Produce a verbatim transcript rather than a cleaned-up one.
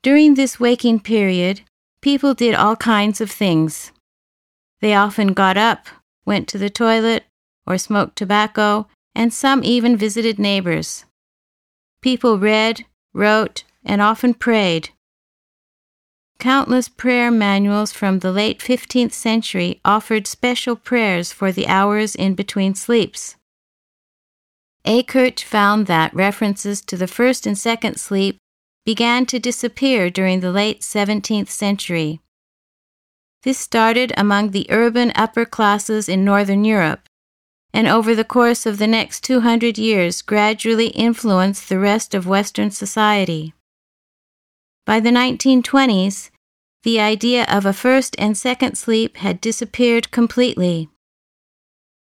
During this waking period, people did all kinds of things. They often got up, went to the toilet, or smoked tobacco, and some even visited neighbors. People read, wrote, and often prayed. Countless prayer manuals from the late fifteenth century offered special prayers for the hours in between sleeps. Eckert found that references to the first and second sleep began to disappear during the late seventeenth century. This started among the urban upper classes in Northern Europe, and over the course of the next two hundred years gradually influenced the rest of Western society. By the nineteen twenties, the idea of a first and second sleep had disappeared completely.